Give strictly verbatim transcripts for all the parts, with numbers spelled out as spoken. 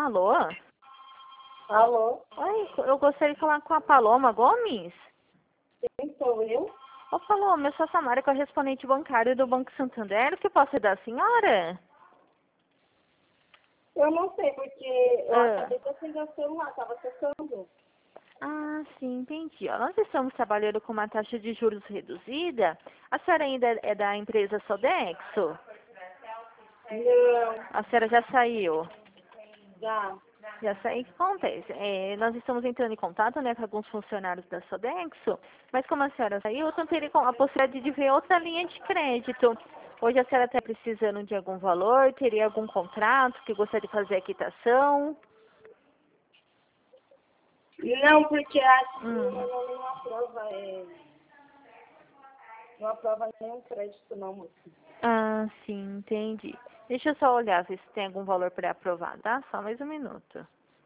Alô? Alô? Oi, eu gostaria de falar com a Paloma Gomes. Quem sou eu? Ô, Paloma, eu sou a Samara, correspondente bancário do Banco Santander. O que posso ajudar a senhora? Eu não sei, porque eu Ah. acabei de acender o celular, estava tocando. Ah, sim, entendi. Ó, nós estamos trabalhando com uma taxa de juros reduzida. A senhora ainda é da empresa Sodexo? Não, A senhora já saiu? já. Já sei o que acontece. É, nós estamos entrando em contato, né, com alguns funcionários da Sodexo, mas como a senhora saiu, eu não teria a possibilidade de ver outra linha de crédito. Hoje a senhora está precisando de algum valor, teria algum contrato que gostaria de fazer a quitação? Não, porque acho que Hum. meu nome não aprova, é... não aprova nenhum crédito, não, moça. Ah, sim, entendi. Deixa eu só olhar ver se tem algum valor para aprovar, tá? Só mais um minuto.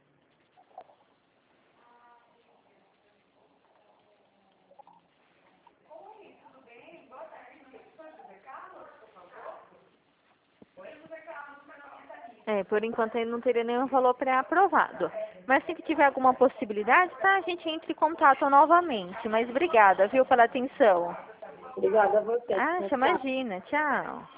É, por enquanto ele não teria nenhum valor pré-aprovado. Mas se tiver alguma possibilidade, tá? A gente entra em contato novamente. Mas obrigada, viu, pela atenção. Obrigada a você. Ah, Tchau. imagina. Tchau.